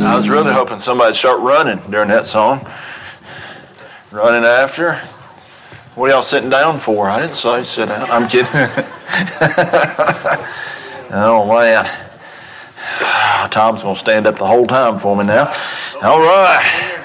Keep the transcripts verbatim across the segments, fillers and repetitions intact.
I was really hoping somebody'd start running during that song. Running after. What are y'all sitting down for? I didn't say sit down. I'm kidding. Oh, man. Tom's going to stand up the whole time for me now. All right.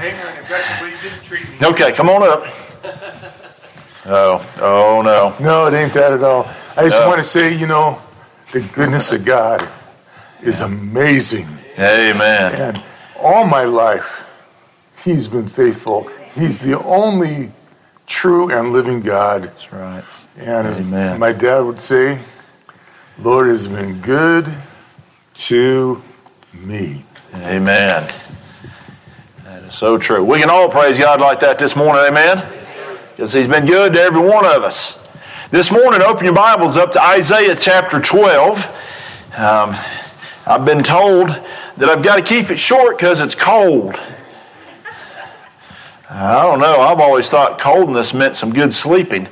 Okay, come on up. Oh, oh no. No, it ain't that at all. I just no. want to say, you know, the goodness of God is amazing. Amen. And all my life, He's been faithful. He's the only true and living God. That's right. And Amen. My dad would say, Lord has been good to me. Amen. That is so true. We can all praise God like that this morning, amen? Because He's been good to every one of us. This morning, open your Bibles up to Isaiah chapter twelve. Um, I've been told that I've got to keep it short because it's cold. I don't know. I've always thought coldness meant some good sleeping.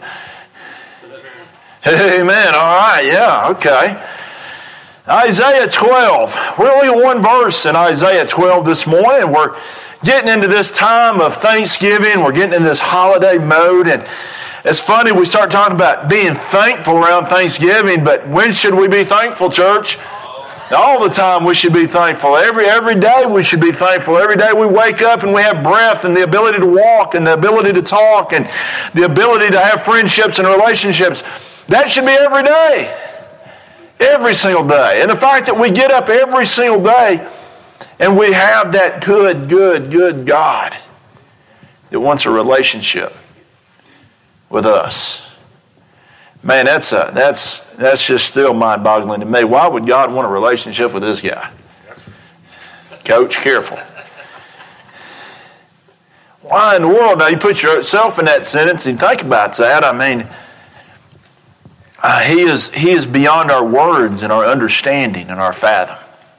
Amen. All right. Yeah. Okay. Isaiah twelve. We're only one verse in Isaiah twelve this morning. We're getting into this time of Thanksgiving. We're getting in this holiday mode. And it's funny, we start talking about being thankful around Thanksgiving, but when should we be thankful, church? All the time we should be thankful. Every every day we should be thankful. Every day we wake up and we have breath and the ability to walk and the ability to talk and the ability to have friendships and relationships. That should be every day. Every single day. And the fact that we get up every single day and we have that good, good, good God that wants a relationship with us. Man, that's a, that's that's just still mind-boggling to me. Why would God want a relationship with this guy? Coach, careful. Why in the world? Now, you put yourself in that sentence and think about that. I mean, uh, he is he is beyond our words and our understanding and our fathom.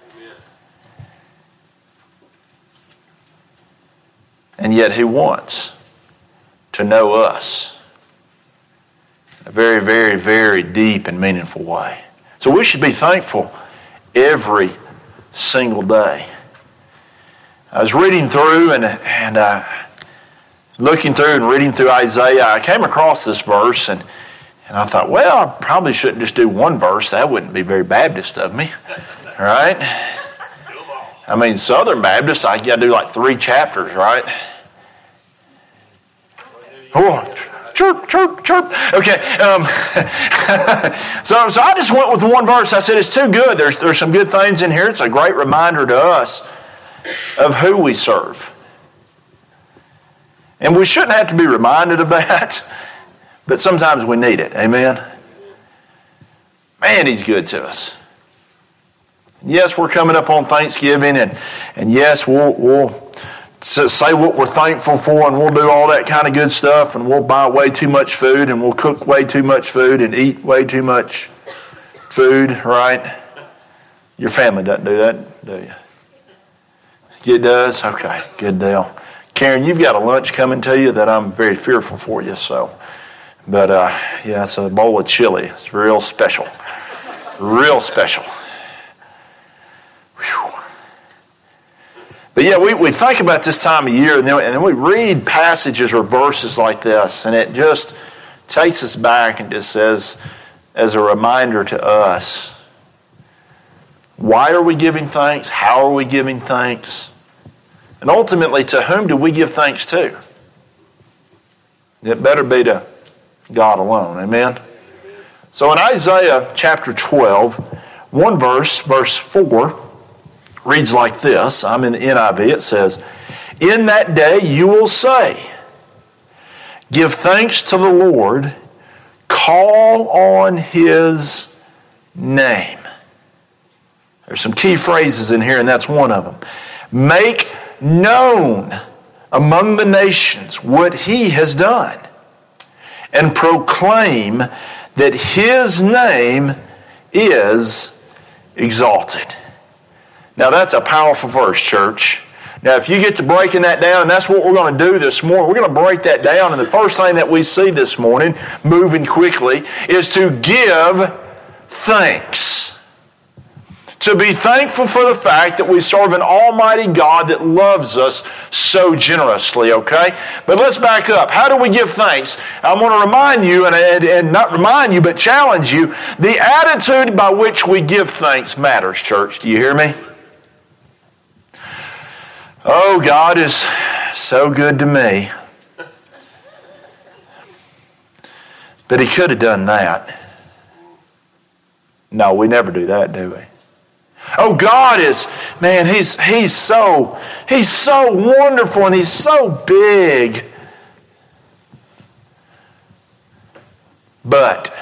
And yet He wants to know us in a very, very, very deep and meaningful way. So we should be thankful every single day. I was reading through and, and uh, looking through and reading through Isaiah. I came across this verse and, and I thought, well, I probably shouldn't just do one verse. That wouldn't be very Baptist of me. All right? I mean, Southern Baptist, I got to do like three chapters, right? Oh, chirp, chirp, chirp. Okay. Um, so, so I just went with one verse. I said it's too good. There's there's some good things in here. It's a great reminder to us of who we serve. And we shouldn't have to be reminded of that, but sometimes we need it. Amen? Man, He's good to us. Yes, we're coming up on Thanksgiving, and, and yes, we'll, we'll say what we're thankful for, and we'll do all that kind of good stuff, and we'll buy way too much food, and we'll cook way too much food, and eat way too much food, right? Your family doesn't do that, do you? It does? Okay, good deal. Karen, you've got a lunch coming to you that I'm very fearful for you, so. But, uh, yeah, it's a bowl of chili. It's real special. Real special. Whew. But yeah, we, we think about this time of year, and then, and then we read passages or verses like this, and it just takes us back and just says, as a reminder to us, why are we giving thanks? How are we giving thanks? And ultimately, to whom do we give thanks to? It better be to God alone. Amen? So in Isaiah chapter twelve, one verse, verse four, reads like this. I'm in the N I V. It says, "In that day you will say, give thanks to the Lord, call on His name." There's some key phrases in here, and that's one of them. Make known among the nations what He has done, and proclaim that His name is exalted. Now that's a powerful verse, church. Now if you get to breaking that down, and that's what we're going to do this morning, we're going to break that down, and the first thing that we see this morning, moving quickly, is to give thanks. To be thankful for the fact that we serve an almighty God that loves us so generously, okay? But let's back up. How do we give thanks? I want to remind you, and, and, and not remind you, but challenge you, the attitude by which we give thanks matters, church. Do you hear me? Oh, God is so good to me. But He could have done that. No, we never do that, do we? Oh, God is, man, He's He's so, He's so wonderful and He's so big. But,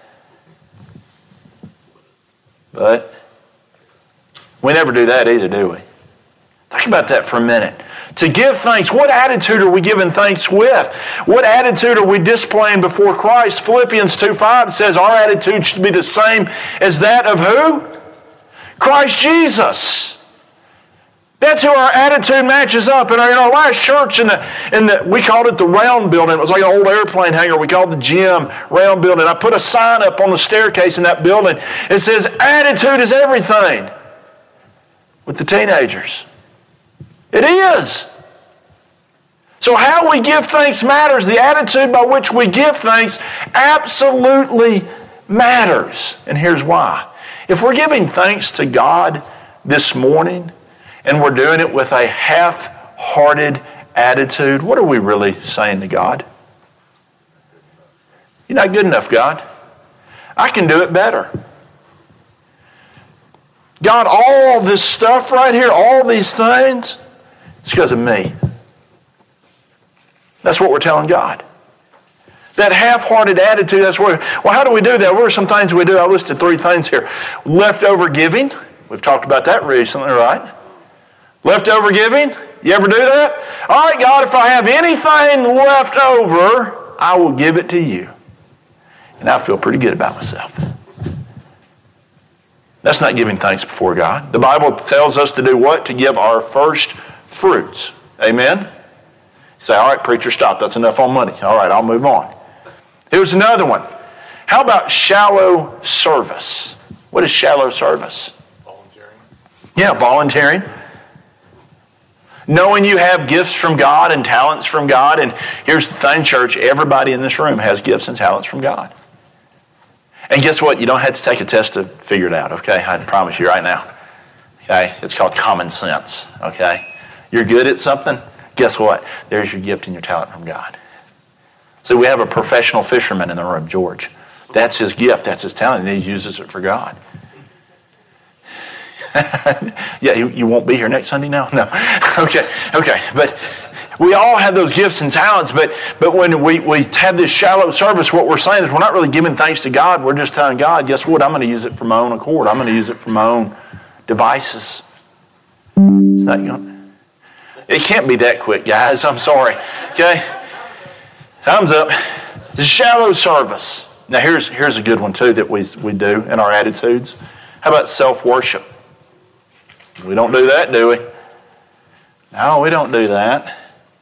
but, we never do that either, do we? Think about that for a minute. To give thanks, what attitude are we giving thanks with? What attitude are we displaying before Christ? Philippians two five says our attitude should be the same as that of who? Christ Jesus. That's who our attitude matches up. In our, in our last church, in the, in the, we called it the round building. It was like an old airplane hangar. We called the gym round building. I put a sign up on the staircase in that building. It says, attitude is everything. With the teenagers. It is. So how we give thanks matters. The attitude by which we give thanks absolutely matters. And here's why. If we're giving thanks to God this morning and we're doing it with a half-hearted attitude, what are we really saying to God? You're not good enough, God. I can do it better. God, all this stuff right here, all these things, it's because of me. That's what we're telling God. That half-hearted attitude, that's where, well, how do we do that? What are some things we do? I listed three things here. Leftover giving. We've talked about that recently, right? Leftover giving. You ever do that? All right, God, if I have anything left over, I will give it to you. And I feel pretty good about myself. That's not giving thanks before God. The Bible tells us to do what? To give our first fruits. Amen? You say, all right, preacher, stop. That's enough on money. All right, I'll move on. Here's another one. How about shallow service? What is shallow service? Volunteering. Yeah, volunteering. Knowing you have gifts from God and talents from God. And here's the thing, church. Everybody in this room has gifts and talents from God. And guess what? You don't have to take a test to figure it out, okay? I promise you right now. Okay? It's called common sense, okay? You're good at something. Guess what? There's your gift and your talent from God. So we have a professional fisherman in the room, George. That's his gift. That's his talent, and he uses it for God. Yeah, you, you won't be here next Sunday now? No. Okay, okay. But we all have those gifts and talents, but, but when we, we have this shallow service, what we're saying is we're not really giving thanks to God. We're just telling God, guess what? I'm going to use it for my own accord. I'm going to use it for my own devices. Is that going? It can't be that quick, guys. I'm sorry. Okay? Thumbs up. It's a shallow service. Now, here's, here's a good one, too, that we, we do in our attitudes. How about self-worship? We don't do that, do we? No, we don't do that.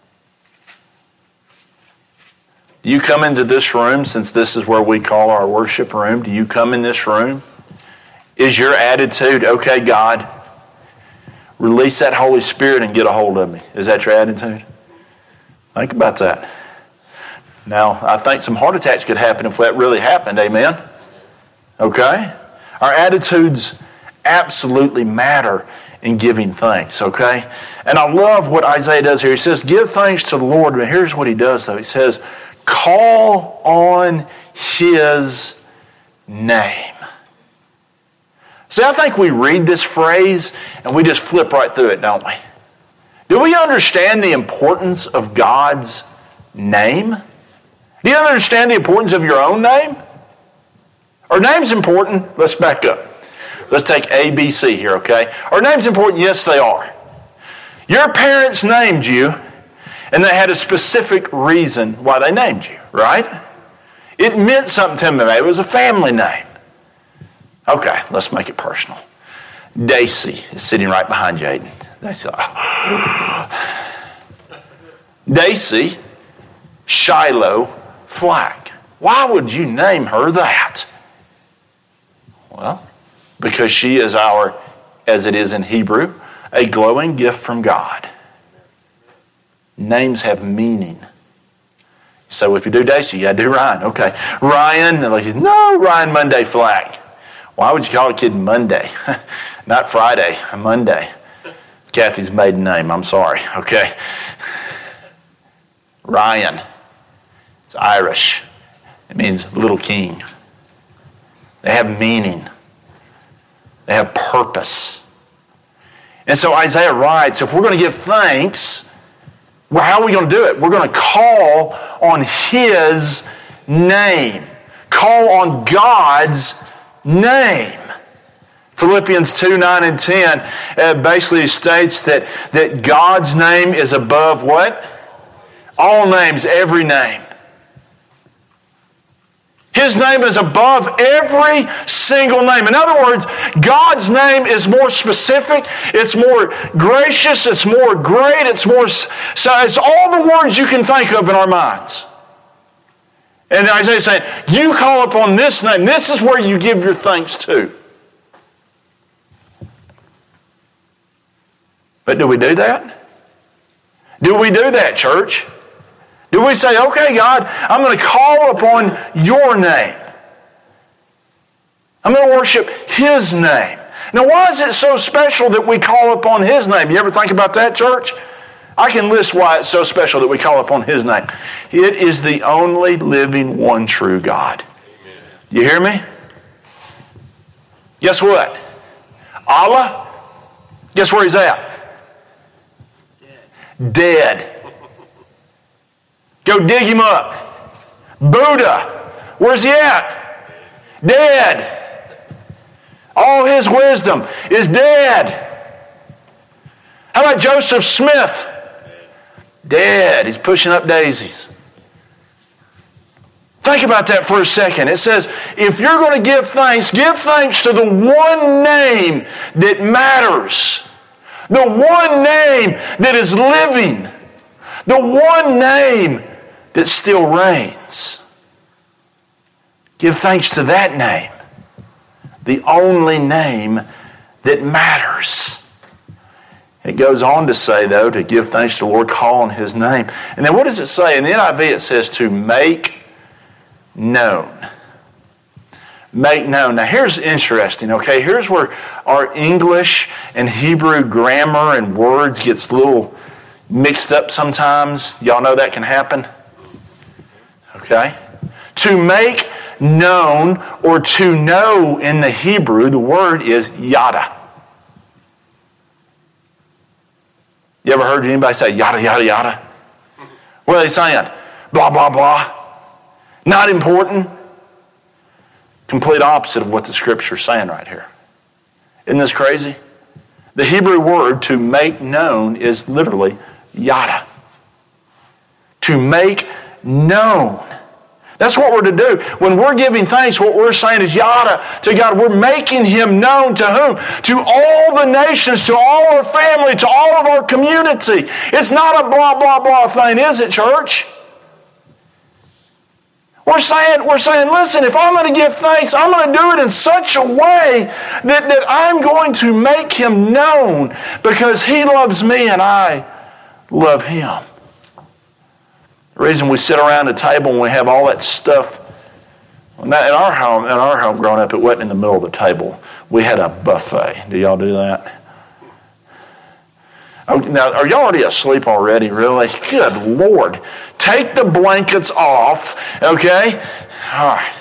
Do you come into this room, since this is where we call our worship room, do you come in this room? Is your attitude, okay, God, release that Holy Spirit and get a hold of me? Is that your attitude? Think about that. Now, I think some heart attacks could happen if that really happened, amen? Okay? Our attitudes absolutely matter in giving thanks, okay? And I love what Isaiah does here. He says, give thanks to the Lord. But here's what he does, though. He says, call on His name. See, I think we read this phrase and we just flip right through it, don't we? Do we understand the importance of God's name? Do you understand the importance of your own name? Are names important? Let's back up. Let's take A, B, C here, okay? Are names important? Yes, they are. Your parents named you, and they had a specific reason why they named you, right? It meant something to them. It was a family name. Okay, let's make it personal. Daisy is sitting right behind Jaden. Daisy, Daisy Shiloh Flack. Why would you name her that? Well, because she is our as it is in Hebrew, a glowing gift from God. Names have meaning. So if you do Daisy, you got to do Ryan. Okay. Ryan, like, no, Ryan Monday Flack. Why would you call a kid Monday? Not Friday, Monday. Kathy's maiden name, I'm sorry. Okay. Ryan. It's Irish. It means little king. They have meaning. They have purpose. And so Isaiah writes, if we're going to give thanks, well, how are we going to do it? We're going to call on His name. Call on God's name. Philippians two, nine, and ten uh, basically states that, that God's name is above what? All names, every name. His name is above every single name. In other words, God's name is more specific, it's more gracious, it's more great, it's more, so it's all the words you can think of in our minds. And Isaiah is saying, you call upon this name, this is where you give your thanks to. But do we do that? Do we do that, church? Do we say, okay, God, I'm going to call upon your name. I'm going to worship His name. Now, why is it so special that we call upon His name? You ever think about that, church? I can list why it's so special that we call upon His name. It is the only living one true God. You hear me? Guess what? Allah, guess where He's at? Dead. Dead. Go dig Him up. Buddha, where's He at? Dead. All His wisdom is dead. How about Joseph Smith? Dead. He's pushing up daisies. Think about that for a second. It says, if you're going to give thanks, give thanks to the one name that matters. The one name that is living. The one name that still reigns. Give thanks to that name. The only name that matters. It goes on to say, though, to give thanks to the Lord, call on His name. And then what does it say? In the N I V it says to make known. Make known. Now here's interesting, okay? Here's where our English and Hebrew grammar and words gets a little mixed up sometimes. Y'all know that can happen? Okay? To make known or to know in the Hebrew, the word is yada. You ever heard anybody say yada, yada, yada? What are they saying? Blah, blah, blah. Not important. Complete opposite of what the Scripture is saying right here. Isn't this crazy? The Hebrew word to make known is literally yada. To make known. That's what we're to do. When we're giving thanks, what we're saying is yada to God. We're making Him known to whom? To all the nations, to all our family, to all of our community. It's not a blah, blah, blah thing, is it, church? We're saying, we're saying, listen, if I'm going to give thanks, I'm going to do it in such a way that, that I'm going to make Him known because He loves me and I love Him. The reason we sit around the table and we have all that stuff, in our home, in our home growing up, it wasn't in the middle of the table. We had a buffet. Do y'all do that? Oh, now, are y'all already asleep already, really? Good Lord. Take the blankets off, okay? All right.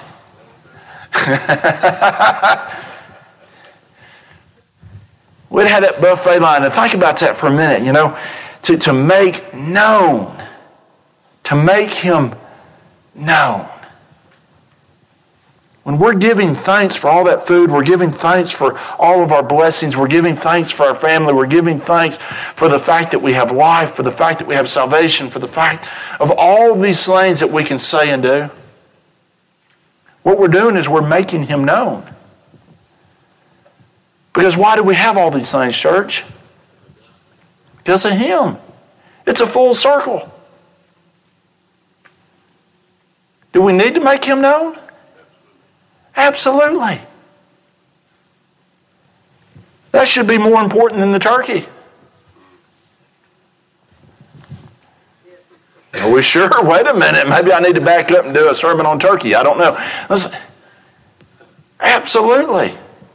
We'd have that buffet line. And think about that for a minute, you know. To, to make known. To make Him known. When we're giving thanks for all that food, we're giving thanks for all of our blessings, we're giving thanks for our family, we're giving thanks for the fact that we have life, for the fact that we have salvation, for the fact of all these things that we can say and do. What we're doing is we're making Him known. Because why do we have all these things, church? Because of Him. It's a full circle. Do we need to make Him known? Absolutely. That should be more important than the turkey. Are we sure? Wait a minute. Maybe I need to back up and do a sermon on turkey. I don't know. Listen, absolutely.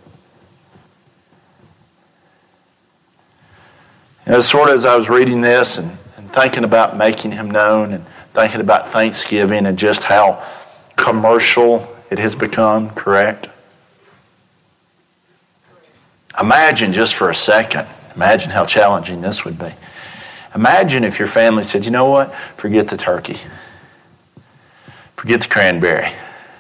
You know, sort of as I was reading this and, and thinking about making him known and thinking about Thanksgiving and just how commercial it has become, correct? Imagine just for a second, imagine how challenging this would be. Imagine if your family said, you know what, forget the turkey. Forget the cranberry.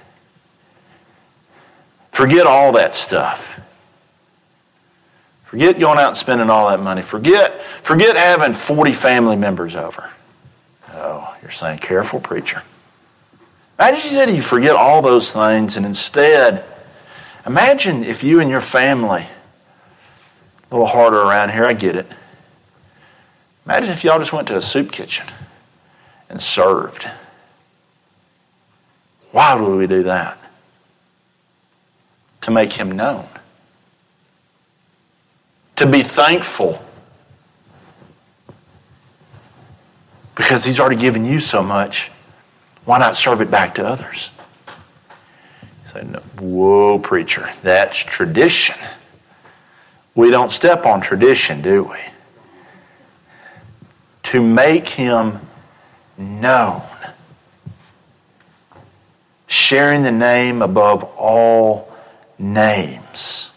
Forget all that stuff. Forget going out and spending all that money. Forget, forget having forty family members over. Oh, you're saying, careful, preacher. Imagine you said you forget all those things and instead, imagine if you and your family, a little harder around here, I get it. Imagine if y'all just went to a soup kitchen and served. Why would we do that? To make him known. To be thankful. Because he's already given you so much. Why not serve it back to others? You say, no, whoa, preacher, that's tradition. We don't step on tradition, do we? To make him known. Sharing the name above all names.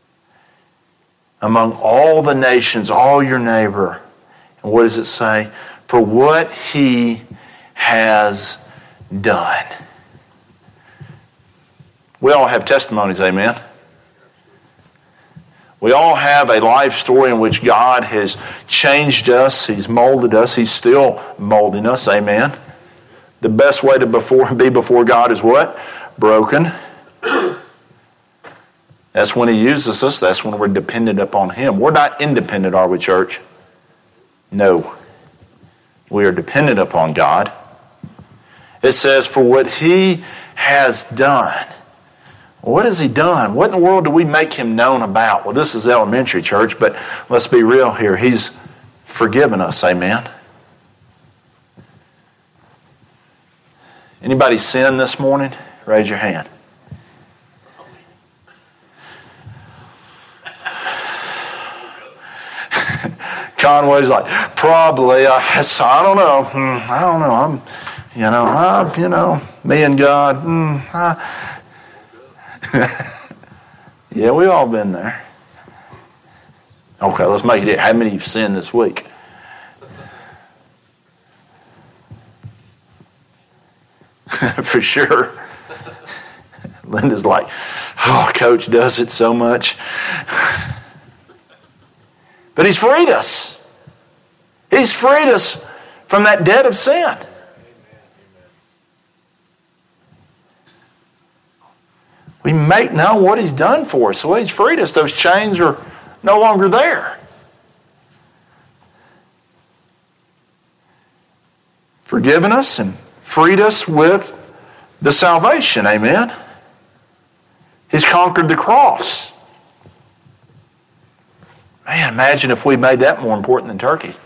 Among all the nations, all your neighbor. And what does it say? For what he has done. We all have testimonies, amen? We all have a life story in which God has changed us. He's molded us. He's still molding us. Amen. The best way to before, be before God is what? Broken. That's when he uses us. That's when we're dependent upon him. We're not independent, are we, church? No. We are dependent upon God. It says, for what he has done. What has he done? What in the world do we make him known about? Well, this is elementary, church, but let's be real here. He's forgiven us, amen? Anybody sin this morning? Raise your hand. Conway's like, probably. I, I don't know. I don't know. I'm, you know, I, you know, me and God. Mm, I, yeah, we all been there. Okay, let's make it. How many have sinned this week? For sure. Linda's like, oh, Coach does it so much. But he's freed us. He's freed us from that debt of sin. We make known what he's done for us. The way he's freed us, those chains are no longer there. Forgiven us and freed us with the salvation. Amen. He's conquered the cross. Man, imagine if we made that more important than turkey. You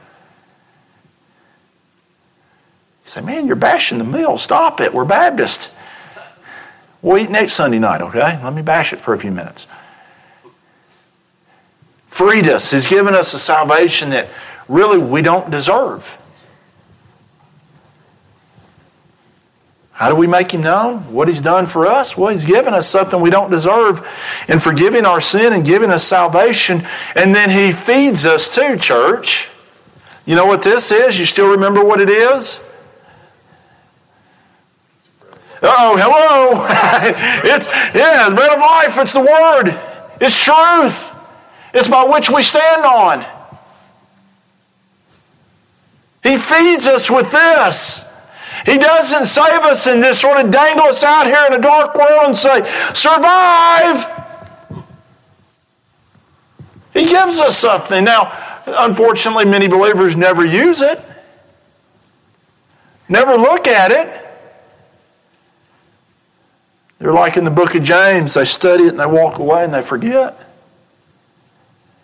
say, man, you're bashing the meal. Stop it. We're Baptists. We'll eat next Sunday night, okay? Let me bash it for a few minutes. Freed us. He's given us a salvation that really we don't deserve. How do we make him known? What he's done for us? Well, he's given us something we don't deserve in forgiving our sin and giving us salvation. And then he feeds us too, church. You know what this is? You still remember what it is? Uh-oh, hello. it's, yeah, it's bread of life. It's the Word. It's truth. It's by which we stand on. He feeds us with this. He doesn't save us and just sort of dangle us out here in a dark world and say, survive. He gives us something. Now, unfortunately, many believers never use it. Never look at it. They're like in the book of James. They study it and they walk away and they forget.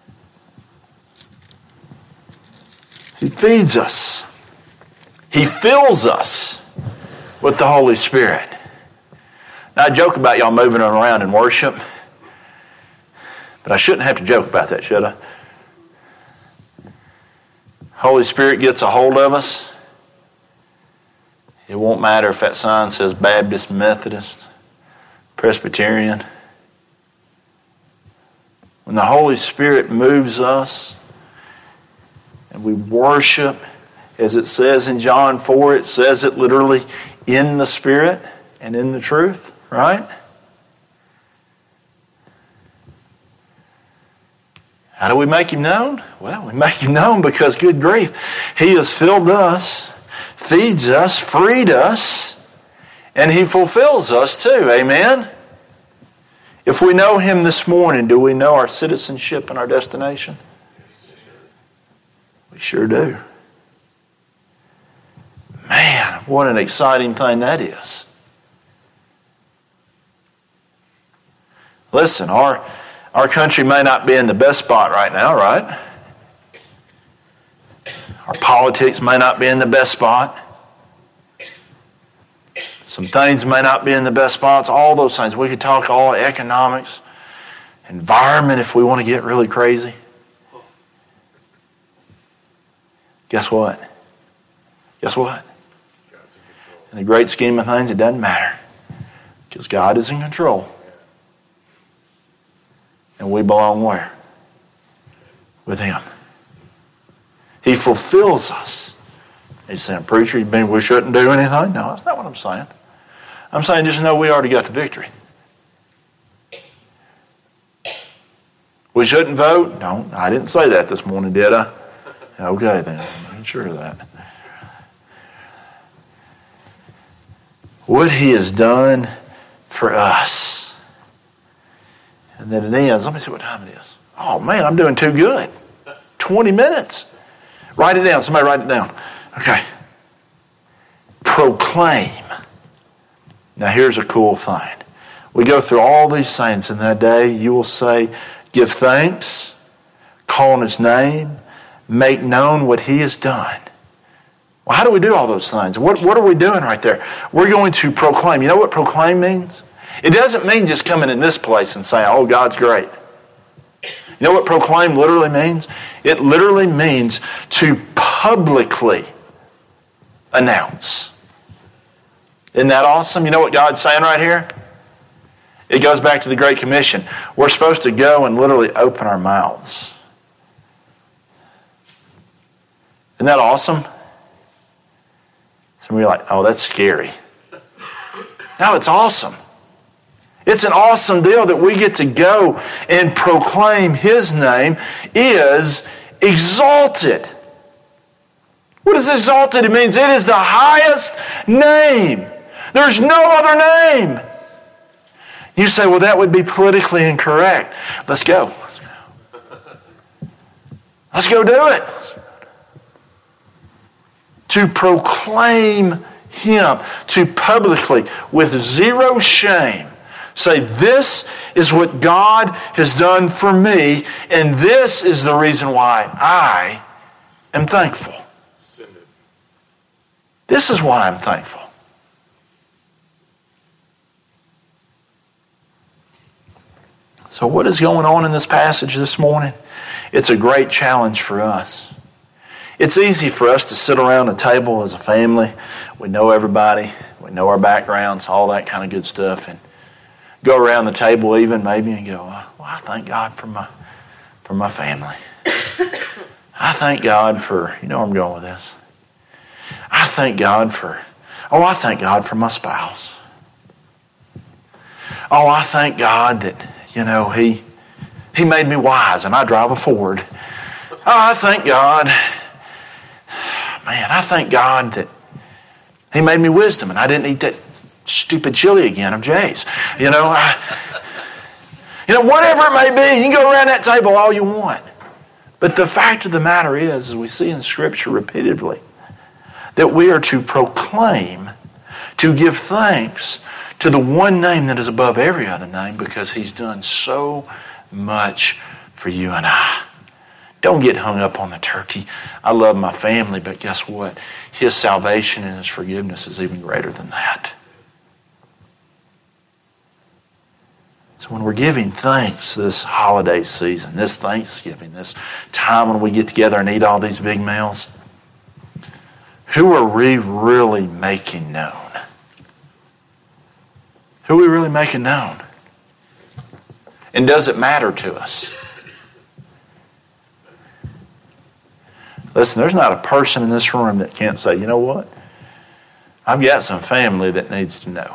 He feeds us. He fills us with the Holy Spirit. Now, I joke about y'all moving around in worship, but I shouldn't have to joke about that, should I? Holy Spirit gets a hold of us. It won't matter if that sign says Baptist, Methodist, Presbyterian. When the Holy Spirit moves us and we worship, as it says in John four, it says it literally in the Spirit and in the truth, right? How do we make Him known? Well, we make Him known because, good grief, He has filled us, feeds us, freed us, and He fulfills us too. Amen? If we know Him this morning, do we know our citizenship and our destination? We sure do. Man, what an exciting thing that is. Listen, our, our country may not be in the best spot right now, right? Our politics may not be in the best spot. Some things may not be in the best spots. All those things. We could talk all economics, environment if we want to get really crazy. Guess what? Guess what? In the great scheme of things, it doesn't matter. Because God is in control. And we belong where? With Him. He fulfills us. He's saying, preacher, you mean we shouldn't do anything? No, that's not what I'm saying. I'm saying just know we already got the victory. We shouldn't vote? No, I didn't say that this morning, did I? Okay, then. I'm sure of that. What He has done for us. And then it ends. Let me see what time it is. Oh, man, I'm doing too good. twenty minutes. Write it down. Somebody write it down. Okay. Proclaim. Now, here's a cool thing. We go through all these things in that day. You will say, give thanks, call on His name, make known what He has done. Well, how do we do all those things? What, what are we doing right there? We're going to proclaim. You know what proclaim means? It doesn't mean just coming in this place and saying, oh, God's great. You know what proclaim literally means? It literally means to publicly announce. Isn't that awesome? You know what God's saying right here? It goes back to the Great Commission. We're supposed to go and literally open our mouths. Isn't that awesome? Some of you are like, oh, that's scary. No, it's awesome. It's an awesome deal that we get to go and proclaim His name is exalted. What is exalted? It means it is the highest name. There's no other name. You say, well, that would be politically incorrect. Let's go. Let's go, Let's go do it. To proclaim Him, to publicly, with zero shame, say, this is what God has done for me, and this is the reason why I am thankful. This is why I'm thankful. So what is going on in this passage this morning? It's a great challenge for us. It's easy for us to sit around a table as a family. We know everybody. We know our backgrounds, all that kind of good stuff. And go around the table even maybe and go, well, I thank God for my, for my family. I thank God for, you know where I'm going with this. I thank God for, oh, I thank God for my spouse. Oh, I thank God that, you know, He He made me wise and I drive a Ford. Oh, I thank God. Man, I thank God that He made me wisdom and I didn't eat that stupid chili again of Jay's. You know, I, you know, whatever it may be, you can go around that table all you want. But the fact of the matter is, as we see in Scripture repeatedly, that we are to proclaim, to give thanks to the one name that is above every other name because He's done so much for you and I. Don't get hung up on the turkey. I love my family, but guess what? His salvation and His forgiveness is even greater than that. So when we're giving thanks this holiday season, this Thanksgiving, this time when we get together and eat all these big meals, who are we really making known? Who are we really making known? And does it matter to us? Listen, there's not a person in this room that can't say, you know what? I've got some family that needs to know.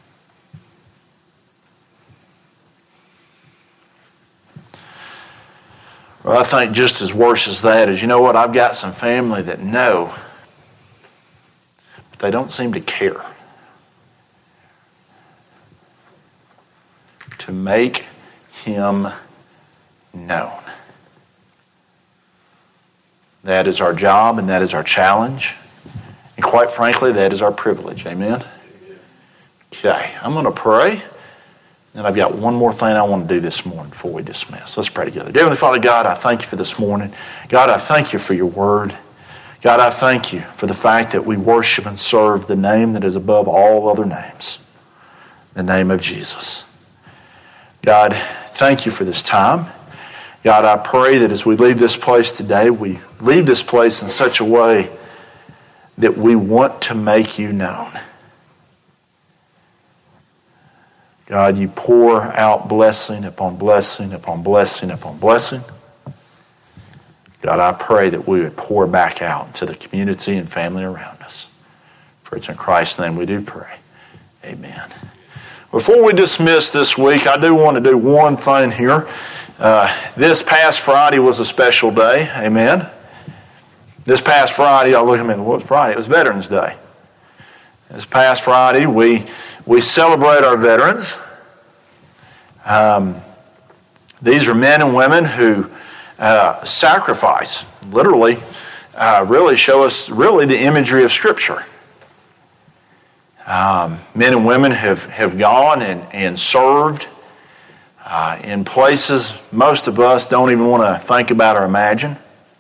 Well, I think just as worse as that is, you know what? I've got some family that know, but they don't seem to care. To make Him known. That is our job and that is our challenge. And quite frankly, that is our privilege. Amen? Okay, I'm going to pray. And I've got one more thing I want to do this morning before we dismiss. Let's pray together. Dear Heavenly Father, God, I thank you for this morning. God, I thank you for your word. God, I thank you for the fact that we worship and serve the name that is above all other names, the name of Jesus. God, thank you for this time. God, I pray that as we leave this place today, we leave this place in such a way that we want to make you known. God, you pour out blessing upon blessing upon blessing upon blessing. God, I pray that we would pour back out to the community and family around us. For it's in Christ's name we do pray. Amen. Before we dismiss this week, I do want to do one thing here. Uh, this past Friday was a special day. Amen. This past Friday, I'll look at it. What was Friday? It was Veterans Day. This past Friday, we we celebrate our veterans. Um, these are men and women who uh, sacrifice, literally, uh, really show us really the imagery of Scripture. Um, men and women have, have gone and, and served uh, in places most of us don't even want to think about or imagine.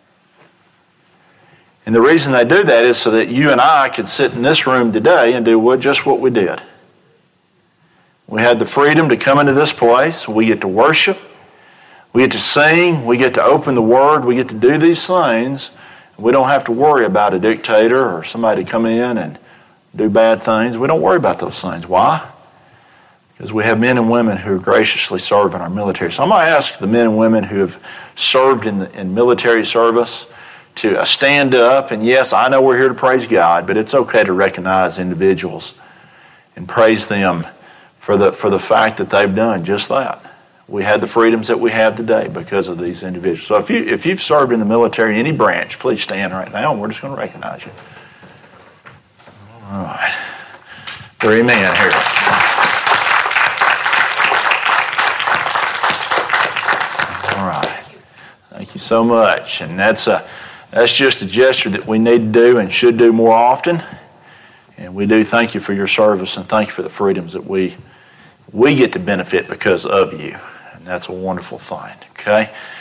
And the reason they do that is so that you and I could sit in this room today and do what, just what we did. We had the freedom to come into this place. We get to worship. We get to sing. We get to open the Word. We get to do these things. We don't have to worry about a dictator or somebody to come in and do bad things. We don't worry about those things. Why? Because we have men and women who graciously serve in our military. So I'm going to ask the men and women who have served in, the, in military service to stand up. And yes, I know we're here to praise God, but it's okay to recognize individuals and praise them for the for the fact that they've done just that. We had the freedoms that we have today because of these individuals. So if you if you've served in the military, any branch, please stand right now, and we're just going to recognize you. All right, three men here. All right, thank you so much, and that's a. That's just a gesture that we need to do and should do more often. And we do thank you for your service and thank you for the freedoms that we we get to benefit because of you. And that's a wonderful thing, okay?